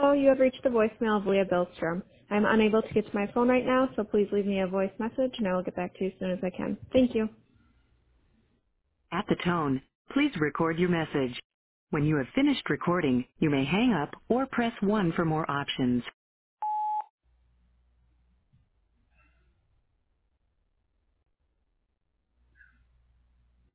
Hello, you have reached the voicemail of Leah Billstrom. I'm unable to get to my phone right now, so please leave me a voice message and I will get back to you as soon as I can. Thank you. At the tone, please record your message. When you have finished recording, you may hang up or press 1 for more options.